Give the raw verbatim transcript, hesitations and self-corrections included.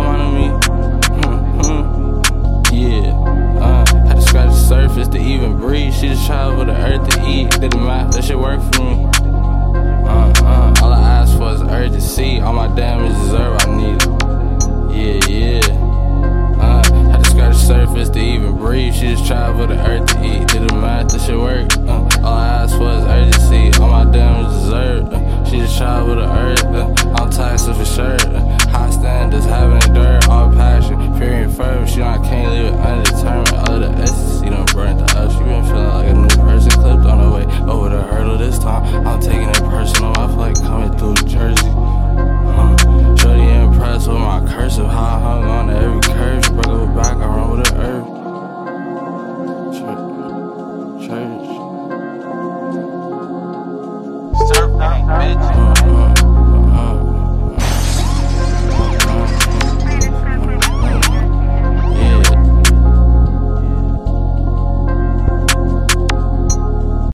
come on me. Yeah, uh, had to scratch the surface to even breathe. She just traveled the earth to eat. Did the math, that shit work for me. Uh, uh, all I ask for is urgency. All my damage deserve, I need it.